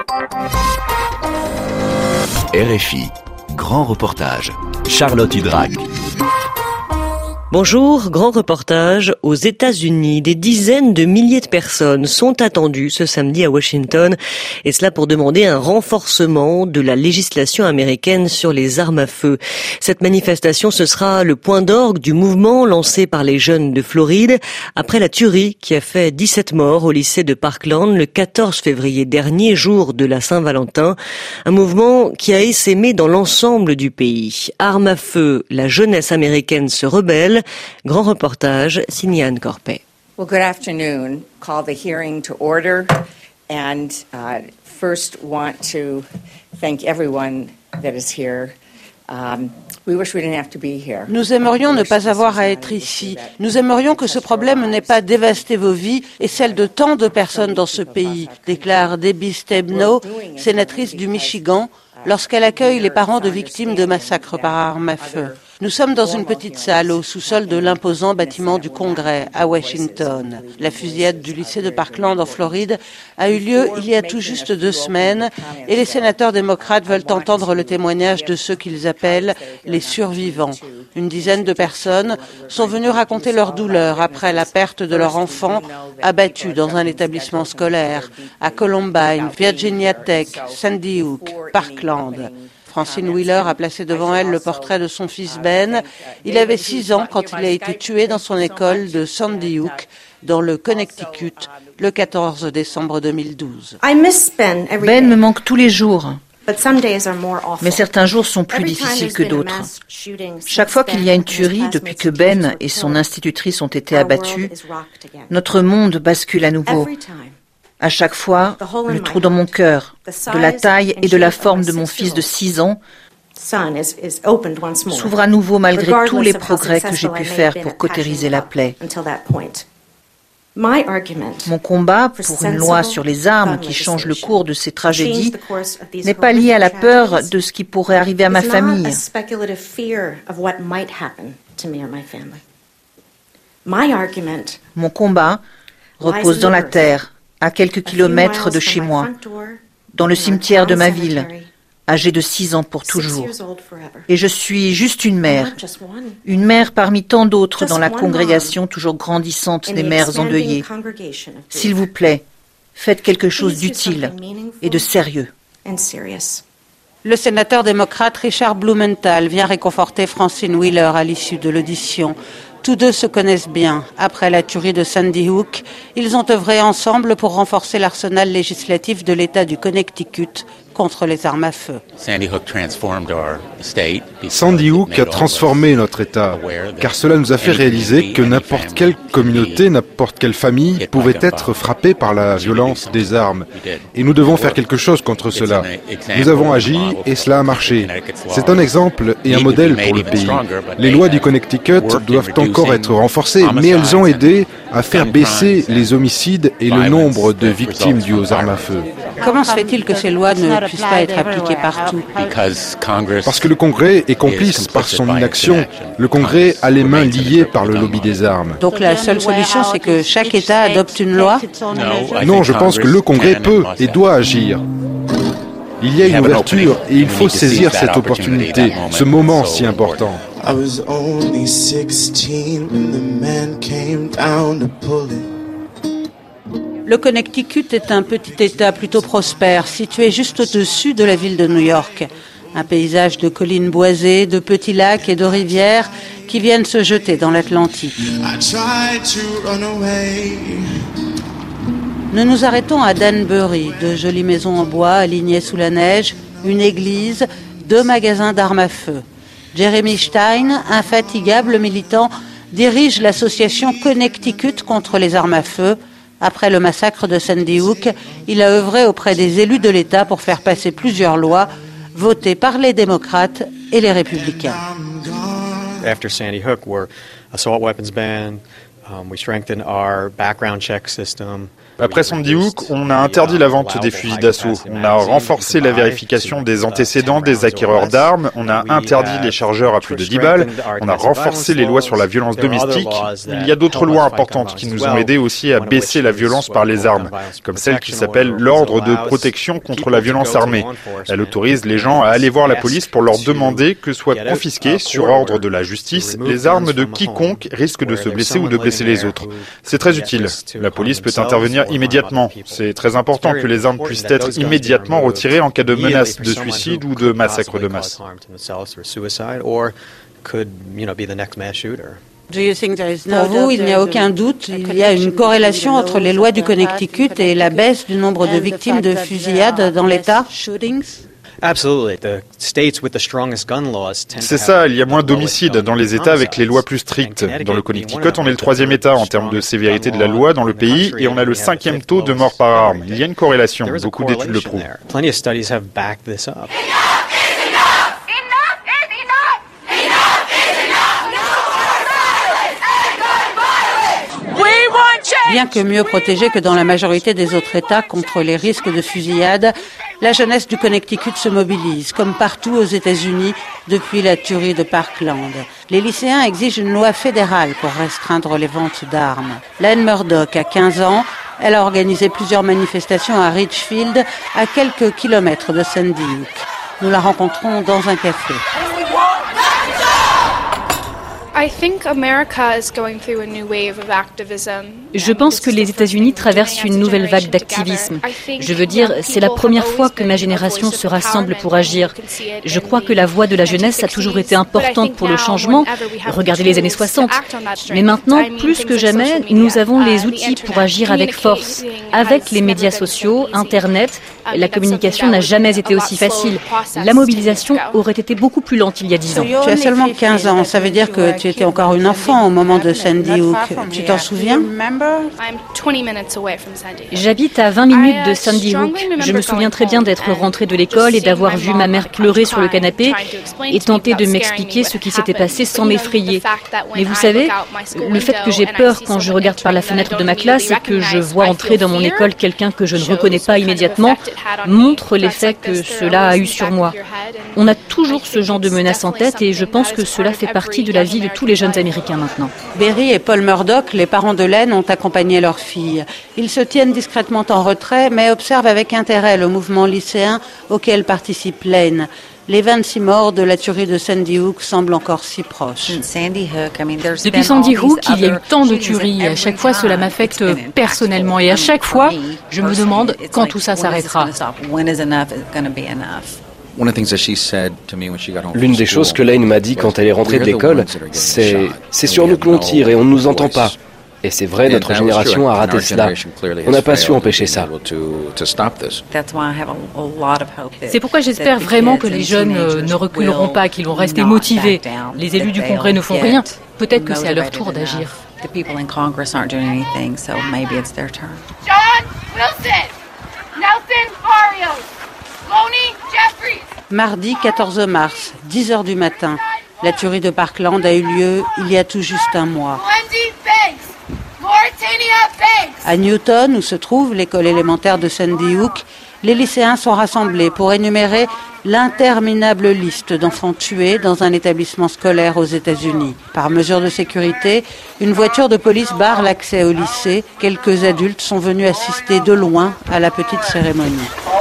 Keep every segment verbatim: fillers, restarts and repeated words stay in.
R F I, grand reportage. Charlotte Hydrac. Bonjour, grand reportage. Aux États-Unis, des dizaines de milliers de personnes sont attendues ce samedi à Washington, et cela pour demander un renforcement de la législation américaine sur les armes à feu. Cette manifestation, ce sera le point d'orgue du mouvement lancé par les jeunes de Floride après la tuerie qui a fait dix-sept morts au lycée de Parkland le quatorze février dernier, jour de la Saint-Valentin. Un mouvement qui a essaimé dans l'ensemble du pays. Armes à feu, la jeunesse américaine se rebelle. Grand reportage, signé Anne Corpet. Well, good afternoon. Call the hearing to order, and uh, first want to thank everyone that is here. Um, we wish we didn't have to be here. Nous aimerions ne pas avoir à être ici. Nous aimerions que ce problème n'ait pas dévasté vos vies et celles de tant de personnes dans ce pays, déclare Debbie Stabenow, sénatrice du Michigan, lorsqu'elle accueille les parents de victimes de massacres par armes à feu. Nous sommes dans une petite salle au sous-sol de l'imposant bâtiment du Congrès à Washington. La fusillade du lycée de Parkland en Floride a eu lieu il y a tout juste deux semaines et les sénateurs démocrates veulent entendre le témoignage de ceux qu'ils appellent les survivants. Une dizaine de personnes sont venues raconter leur douleur après la perte de leur enfant abattu dans un établissement scolaire à Columbine, Virginia Tech, Sandy Hook, Parkland. Francine Wheeler a placé devant elle le portrait de son fils Ben. Il avait six ans quand il a été tué dans son école de Sandy Hook, dans le Connecticut, le quatorze décembre deux mille douze. Ben me manque tous les jours. Mais certains jours sont plus difficiles que d'autres. Chaque fois qu'il y a une tuerie, depuis que Ben et son institutrice ont été abattus, notre monde bascule à nouveau. À chaque fois, le trou dans mon cœur, de la taille et de la forme de mon fils de six ans, s'ouvre à nouveau malgré tous les progrès que j'ai pu faire pour cautériser la plaie. Mon combat pour une loi sur les armes qui change le cours de ces tragédies n'est pas lié à la peur de ce qui pourrait arriver à ma famille. Mon combat repose dans la terre, à quelques kilomètres de chez moi, dans le cimetière de ma ville, âgée de six ans pour toujours. Et je suis juste une mère, une mère parmi tant d'autres dans la congrégation toujours grandissante des mères endeuillées. S'il vous plaît, faites quelque chose d'utile et de sérieux. Le sénateur démocrate Richard Blumenthal vient réconforter Francine Wheeler à l'issue de l'audition. Tous deux se connaissent bien. Après la tuerie de Sandy Hook, ils ont œuvré ensemble pour renforcer l'arsenal législatif de l'État du Connecticut contre les armes à feu. Sandy Hook a transformé notre État, car cela nous a fait réaliser que n'importe quelle communauté, n'importe quelle famille pouvait être frappée par la violence des armes. Et nous devons faire quelque chose contre cela. Nous avons agi et cela a marché. C'est un exemple et un modèle pour le pays. Les lois du Connecticut doivent encore être renforcées, mais elles ont aidé à faire baisser les homicides et le nombre de victimes dues aux armes à feu. Comment se fait-il que ces lois ne puissent pas être appliquées partout ? Parce que le Congrès est complice par son inaction. Le Congrès a les mains liées par le lobby des armes. Donc la seule solution, c'est que chaque État adopte une loi ? Non, je pense que le Congrès peut et doit agir. Il y a une ouverture et il faut saisir cette opportunité, ce moment si important. I was only sixteen when the man came down to pull it. Le Connecticut est un petit État plutôt prospère, situé juste au-dessus de la ville de New York. Un paysage de collines boisées, de petits lacs et de rivières qui viennent se jeter dans l'Atlantique. Nous nous arrêtons à Danbury, de jolies maisons en bois alignées sous la neige, une église, deux magasins d'armes à feu. Jeremy Stein, infatigable militant, dirige l'association Connecticut contre les armes à feu. Après le massacre de Sandy Hook, il a œuvré auprès des élus de l'État pour faire passer plusieurs lois votées par les démocrates et les républicains. After Sandy Hook, were assault weapons ban. Um, we strengthened our background check system. Après Sandy Hook, on a interdit la vente des fusils d'assaut. On a renforcé la vérification des antécédents des acquéreurs d'armes. On a interdit les chargeurs à plus de dix balles. On a renforcé les lois sur la violence domestique. Il y a d'autres lois importantes qui nous ont aidés aussi à baisser la violence par les armes, comme celle qui s'appelle l'ordre de protection contre la violence armée. Elle autorise les gens à aller voir la police pour leur demander que soient confisquées, sur ordre de la justice, les armes de quiconque risque de se blesser ou de blesser les autres. C'est très utile. La police peut intervenir immédiatement. C'est très important que les armes puissent être immédiatement retirées en cas de menace de suicide ou de massacre de masse. Pour vous, il n'y a aucun doute, il y a une corrélation entre les lois du Connecticut et la baisse du nombre de victimes de fusillades dans l'État? C'est ça, il y a moins d'homicides dans les États avec les lois plus strictes. Dans le Connecticut, on est le troisième État en termes de sévérité de la loi dans le pays et on a le cinquième taux de mort par arme. Il y a une corrélation, beaucoup d'études le prouvent. Bien que mieux protégée que dans la majorité des autres États contre les risques de fusillade, la jeunesse du Connecticut se mobilise, comme partout aux États-Unis depuis la tuerie de Parkland. Les lycéens exigent une loi fédérale pour restreindre les ventes d'armes. Lane Murdoch a quinze ans. Elle a organisé plusieurs manifestations à Richfield, à quelques kilomètres de Sandy Hook. Nous la rencontrons dans un café. Je pense que les États-Unis traversent une nouvelle vague d'activisme. Je veux dire, c'est la première fois que ma génération se rassemble pour agir. Je crois que la voix de la jeunesse a toujours été importante pour le changement. Regardez les années soixante. Mais maintenant, plus que jamais, nous avons les outils pour agir avec force. Avec les médias sociaux, Internet, la communication n'a jamais été aussi facile. La mobilisation aurait été beaucoup plus lente il y a dix ans. Tu as seulement quinze ans, ça veut dire que tu étais encore une enfant au moment de Sandy Hook. Tu t'en souviens? J'habite à vingt minutes de Sandy Hook. Je me souviens très bien d'être rentrée de l'école et d'avoir vu ma mère pleurer sur le canapé et tenter de m'expliquer ce qui s'était passé sans m'effrayer. Mais vous savez, le fait que j'ai peur quand je regarde par la fenêtre de ma classe et que je vois entrer dans mon école quelqu'un que je ne reconnais pas immédiatement montre l'effet que cela a eu sur moi. On a toujours ce genre de menace en tête et je pense que cela fait partie de la vie de tous les jeunes Américains maintenant. Berry et Paul Murdoch, les parents de Lane, ont accompagné leur fille. Ils se tiennent discrètement en retrait, mais observent avec intérêt le mouvement lycéen auquel participe Lane. Les vingt-six morts de la tuerie de Sandy Hook semblent encore si proches. Depuis Sandy Hook, il y a eu tant de tueries. À chaque fois, cela m'affecte personnellement. Et à chaque fois, je me demande quand tout ça s'arrêtera. L'une des choses que Lane m'a dit quand elle est rentrée de l'école, c'est « c'est sur nous que l'on tire et on ne nous entend pas ». Et c'est vrai, notre génération a raté cela. On n'a pas su empêcher ça. C'est pourquoi j'espère vraiment que les jeunes ne reculeront pas, qu'ils vont rester motivés. Les élus du Congrès ne font rien. Peut-être que c'est à leur tour d'agir. John Wilson, Nelson Barrios, Lonnie Jeffries. Mardi quatorze mars, dix heures du matin. La tuerie de Parkland a eu lieu il y a tout juste un mois. À Newton, où se trouve l'école élémentaire de Sandy Hook, les lycéens sont rassemblés pour énumérer l'interminable liste d'enfants tués dans un établissement scolaire aux États-Unis. Par mesure de sécurité, une voiture de police barre l'accès au lycée. Quelques adultes sont venus assister de loin à la petite cérémonie.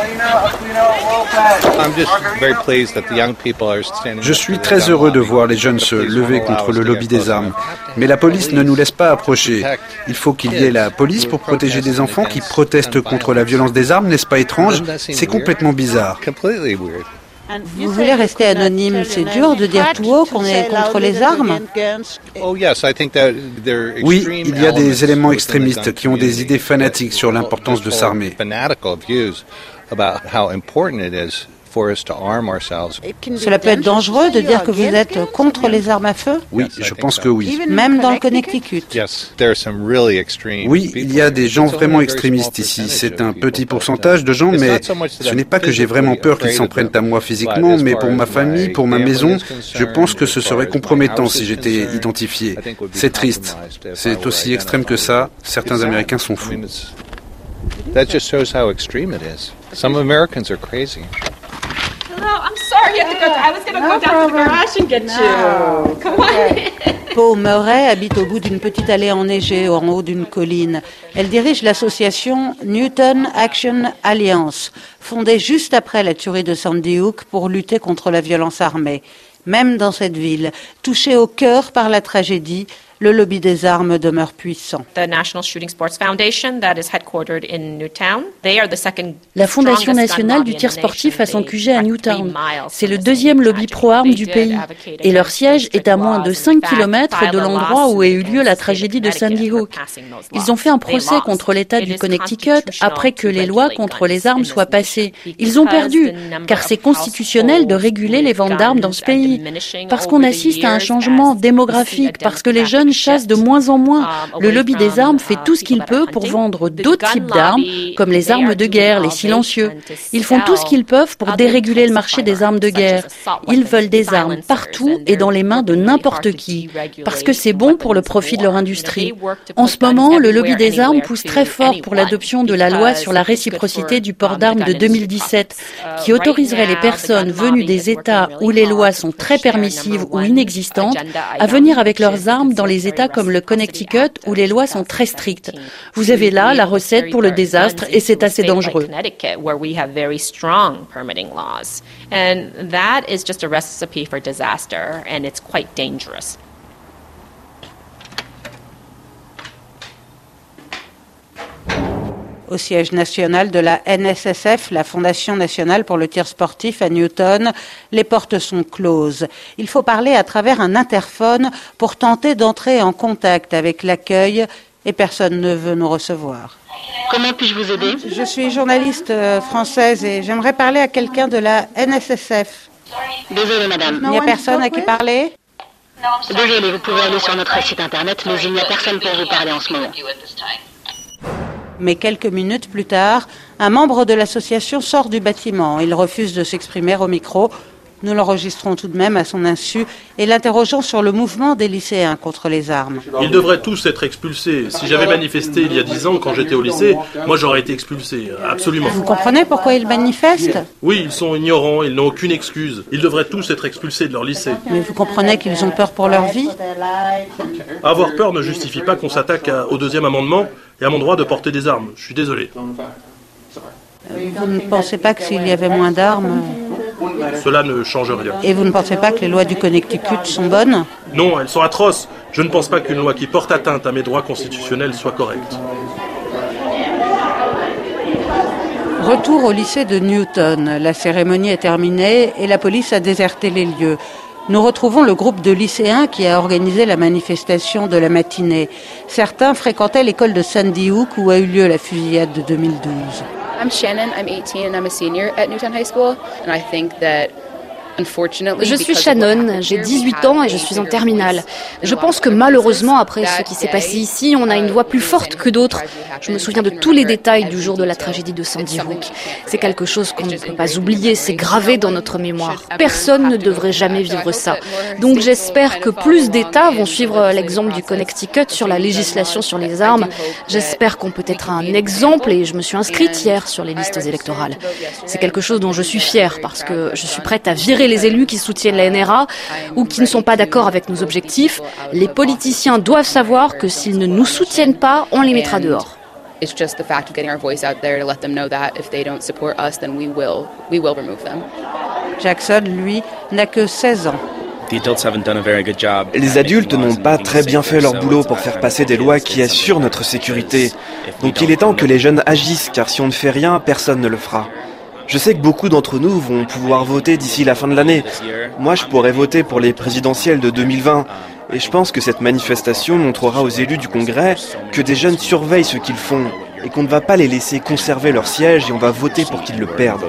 Je suis très heureux de voir les jeunes se lever contre le lobby des armes. Mais la police ne nous laisse pas approcher. Il faut qu'il y ait la police pour protéger des enfants qui protestent contre la violence des armes, n'est-ce pas étrange? C'est complètement bizarre. Vous voulez rester anonyme, c'est dur de dire tout haut qu'on est contre les armes? Oui, il y a des éléments extrémistes qui ont des idées fanatiques sur l'importance de s'armer. Cela peut être dangereux de dire que vous êtes contre les armes à feu? Oui, je pense que oui. Même dans le Connecticut? Oui, il y a des gens vraiment extrémistes ici. C'est un petit pourcentage de gens, mais ce n'est pas que j'ai vraiment peur qu'ils s'en prennent à moi physiquement, mais pour ma famille, pour ma maison, je pense que ce serait compromettant si j'étais identifié. C'est triste. C'est aussi extrême que ça. Certains Américains sont fous. That just shows how extreme it is. Some Americans are crazy. Hello, I'm sorry you have to go. I was going to go down to the garage and get you. Come on. Pau Murray habite au bout d'une petite allée enneigée en haut d'une colline. Elle dirige l'association Newton Action Alliance, fondée juste après la tuerie de Sandy Hook pour lutter contre la violence armée. Même dans cette ville, touchée au cœur par la tragédie, le lobby des armes demeure puissant. La Fondation nationale du tir sportif a son Q G à Newtown. C'est le deuxième lobby pro-armes du pays. Et leur siège est à moins de cinq kilomètres de l'endroit où a eu lieu la tragédie de Sandy Hook. Ils ont fait un procès contre l'État du Connecticut après que les lois contre les armes soient passées. Ils ont perdu, car c'est constitutionnel de réguler les ventes d'armes dans ce pays. Parce qu'on assiste à un changement démographique, parce que les jeunes chassent de moins en moins. Le lobby des armes fait tout ce qu'il peut pour vendre d'autres types d'armes, comme les armes de guerre, les silencieux. Ils font tout ce qu'ils peuvent pour déréguler le marché des armes de guerre. Ils veulent des armes partout et dans les mains de n'importe qui, parce que c'est bon pour le profit de leur industrie. En ce moment, le lobby des armes pousse très fort pour l'adoption de la loi sur la réciprocité du port d'armes de deux mille dix-sept, qui autoriserait les personnes venues des États où les lois sont très permissives ou inexistantes à venir avec leurs armes dans les États comme le Connecticut où les lois sont très strictes. Vous avez là la recette pour le désastre et c'est assez dangereux. Au siège national de la N S S F, la Fondation nationale pour le tir sportif à Newton, les portes sont closes. Il faut parler à travers un interphone pour tenter d'entrer en contact avec l'accueil et personne ne veut nous recevoir. Comment puis-je vous aider ? Je suis journaliste française et j'aimerais parler à quelqu'un de la N S S F. Désolée, madame. Il n'y a personne à qui parler ? Désolée, vous pouvez aller sur notre site internet, mais il n'y a personne pour vous parler en ce moment. Mais quelques minutes plus tard, un membre de l'association sort du bâtiment. Il refuse de s'exprimer au micro. Nous l'enregistrons tout de même à son insu et l'interrogeons sur le mouvement des lycéens contre les armes. Ils devraient tous être expulsés. Si j'avais manifesté il y a dix ans, quand j'étais au lycée, moi j'aurais été expulsé, absolument. Vous comprenez pourquoi ils manifestent ? Oui, ils sont ignorants, ils n'ont aucune excuse. Ils devraient tous être expulsés de leur lycée. Mais vous comprenez qu'ils ont peur pour leur vie ? Avoir peur ne justifie pas qu'on s'attaque à, au deuxième amendement et à mon droit de porter des armes. Je suis désolé. Vous ne pensez pas que s'il y avait moins d'armes... Cela ne change rien. Et vous ne pensez pas que les lois du Connecticut sont bonnes ? Non, elles sont atroces. Je ne pense pas qu'une loi qui porte atteinte à mes droits constitutionnels soit correcte. Retour au lycée de Newton. La cérémonie est terminée et la police a déserté les lieux. Nous retrouvons le groupe de lycéens qui a organisé la manifestation de la matinée. Certains fréquentaient l'école de Sandy Hook où a eu lieu la fusillade de deux mille douze. I'm Shannon, I'm eighteen and I'm a senior at Newtown High School, and I think that Je suis Shannon, j'ai dix-huit ans et je suis en terminale. Je pense que malheureusement, après ce qui s'est passé ici, on a une voix plus forte que d'autres. Je me souviens de tous les détails du jour de la tragédie de Sandy Hook. C'est quelque chose qu'on ne peut pas oublier, c'est gravé dans notre mémoire. Personne ne devrait jamais vivre ça. Donc j'espère que plus d'États vont suivre l'exemple du Connecticut sur la législation sur les armes. J'espère qu'on peut être un exemple et je me suis inscrite hier sur les listes électorales. C'est quelque chose dont je suis fière parce que je suis prête à virer les élus qui soutiennent la N R A ou qui ne sont pas d'accord avec nos objectifs. Les politiciens doivent savoir que s'ils ne nous soutiennent pas, on les mettra dehors. It's just the fact of getting our voice out there to let them know that if they don't support us, then we will, we will remove them. Jackson, lui, n'a que seize ans. Les adultes n'ont pas très bien fait leur boulot pour faire passer des lois qui assurent notre sécurité. Donc il est temps que les jeunes agissent, car si on ne fait rien, personne ne le fera. Je sais que beaucoup d'entre nous vont pouvoir voter d'ici la fin de l'année. Moi, je pourrais voter pour les présidentielles de deux mille vingt. Et je pense que cette manifestation montrera aux élus du Congrès que des jeunes surveillent ce qu'ils font et qu'on ne va pas les laisser conserver leur siège et on va voter pour qu'ils le perdent.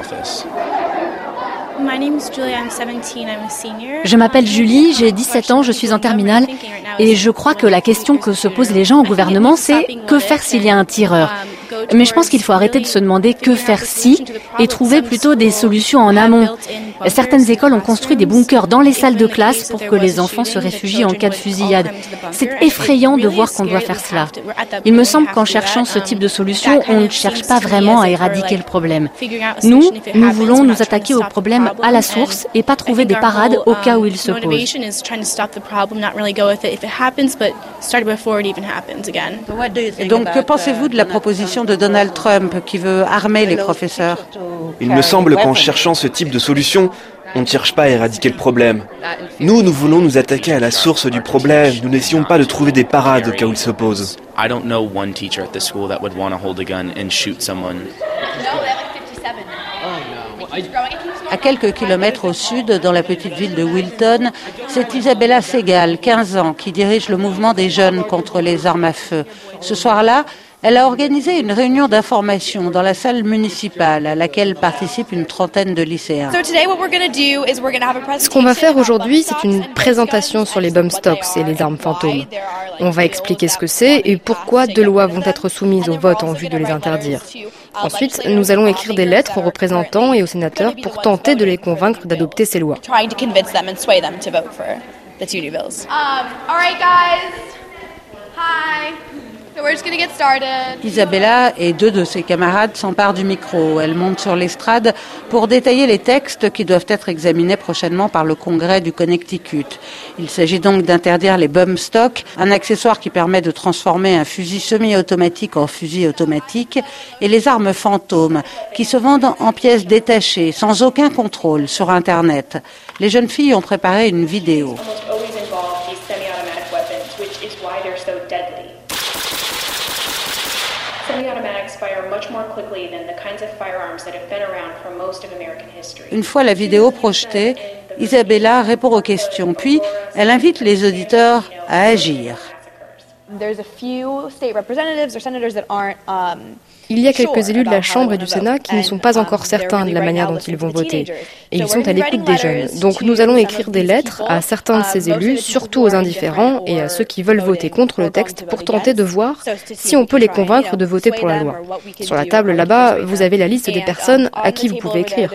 Je m'appelle Julie, j'ai dix-sept ans, je suis en terminale et je crois que la question que se posent les gens au gouvernement, c'est que faire s'il y a un tireur ? Mais je pense qu'il faut arrêter de se demander que faire si et trouver plutôt des solutions en amont. Certaines écoles ont construit des bunkers dans les salles de classe pour que les enfants se réfugient en cas de fusillade. C'est effrayant de voir qu'on doit faire cela. Il me semble qu'en cherchant ce type de solution, on ne cherche pas vraiment à éradiquer le problème. Nous, nous voulons nous attaquer au problème à la source et pas trouver des parades au cas où il se pose. Et donc, que pensez-vous de la proposition de Donald Trump qui veut armer les professeurs? Il me semble qu'en cherchant ce type de solution, on ne cherche pas à éradiquer le problème. Nous, nous voulons nous attaquer à la source du problème. Nous n'essayons pas de trouver des parades au cas où il se pose. I don't know one teacher at the school that would want to hold a gun and shoot someone. À quelques kilomètres au sud, dans la petite ville de Wilton, c'est Isabella Segal, quinze ans, qui dirige le mouvement des jeunes contre les armes à feu. Ce soir-là, elle a organisé une réunion d'information dans la salle municipale à laquelle participent une trentaine de lycéens. Ce qu'on va faire aujourd'hui, c'est une présentation sur les bump stocks et les armes fantômes. On va expliquer ce que c'est et pourquoi deux lois vont être soumises au vote en vue de les interdire. Ensuite, nous allons écrire des lettres aux représentants et aux sénateurs pour tenter de les convaincre d'adopter ces lois. Isabella et deux de ses camarades s'emparent du micro. Elle monte sur l'estrade pour détailler les textes qui doivent être examinés prochainement par le Congrès du Connecticut. Il s'agit donc d'interdire les bump stocks, un accessoire qui permet de transformer un fusil semi-automatique en fusil automatique, et les armes fantômes, qui se vendent en pièces détachées, sans aucun contrôle, sur Internet. Les jeunes filles ont préparé une vidéo. Une fois la vidéo projetée, Isabella répond aux questions, puis elle invite les auditeurs à agir. Il y a quelques élus de la Chambre et du Sénat qui ne sont pas encore certains de la manière dont ils vont voter. Et ils sont à l'écoute des jeunes. Donc nous allons écrire des lettres à certains de ces élus, surtout aux indifférents et à ceux qui veulent voter contre le texte pour tenter de voir si on peut les convaincre de voter pour la loi. Sur la table là-bas, vous avez la liste des personnes à qui vous pouvez écrire.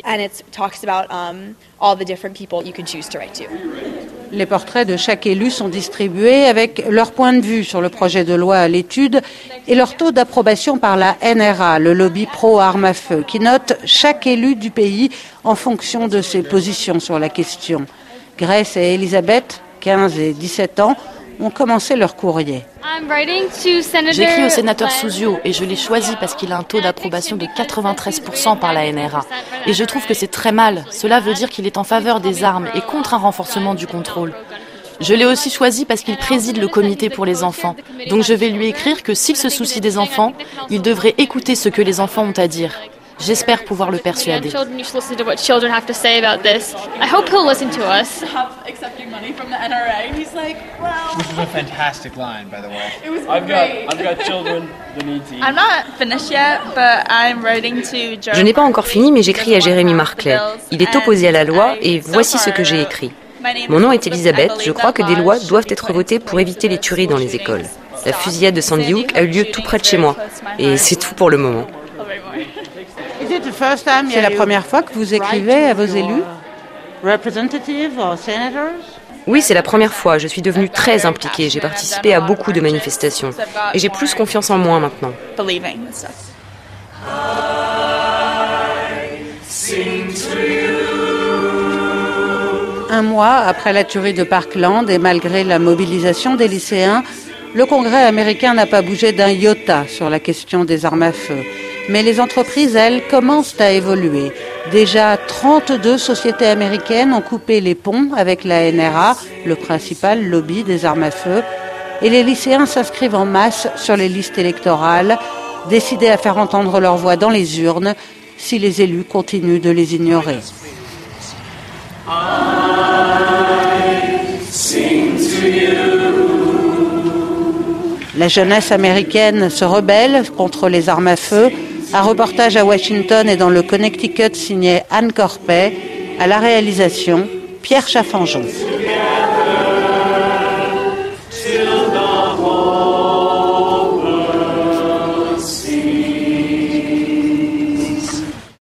Les portraits de chaque élu sont distribués avec leur point de vue sur le projet de loi à l'étude et leur taux d'approbation par la N R A, le lobby pro-armes à feu, qui note chaque élu du pays en fonction de ses positions sur la question. Grace et Elisabeth, quinze et dix-sept ans, ont commencé leur courrier. J'écris au sénateur Souzio et je l'ai choisi parce qu'il a un taux d'approbation de quatre-vingt-treize pour cent par la N R A. Et je trouve que c'est très mal. Cela veut dire qu'il est en faveur des armes et contre un renforcement du contrôle. Je l'ai aussi choisi parce qu'il préside le comité pour les enfants. Donc je vais lui écrire que s'il se soucie des enfants, il devrait écouter ce que les enfants ont à dire. J'espère pouvoir le persuader. Je n'ai pas encore fini, mais j'écris à Jérémy Marclay. Il est opposé à la loi et voici ce que j'ai écrit. Mon nom est Elisabeth. Je crois que des lois doivent être votées pour éviter les tueries dans les écoles. La fusillade de Sandy Hook a eu lieu tout près de chez moi. Et c'est tout pour le moment. C'est la première fois que vous écrivez à vos élus? Oui, c'est la première fois. Je suis devenue très impliquée. J'ai participé à beaucoup de manifestations. Et j'ai plus confiance en moi maintenant. Un mois après la tuerie de Parkland et malgré la mobilisation des lycéens, le Congrès américain n'a pas bougé d'un iota sur la question des armes à feu. Mais les entreprises, elles, commencent à évoluer. Déjà, trente-deux sociétés américaines ont coupé les ponts avec la N R A, le principal lobby des armes à feu. Et les lycéens s'inscrivent en masse sur les listes électorales, décidés à faire entendre leur voix dans les urnes si les élus continuent de les ignorer. La jeunesse américaine se rebelle contre les armes à feu. Un reportage à Washington et dans le Connecticut signé Anne Corpet. À la réalisation, Pierre Chaffanjon.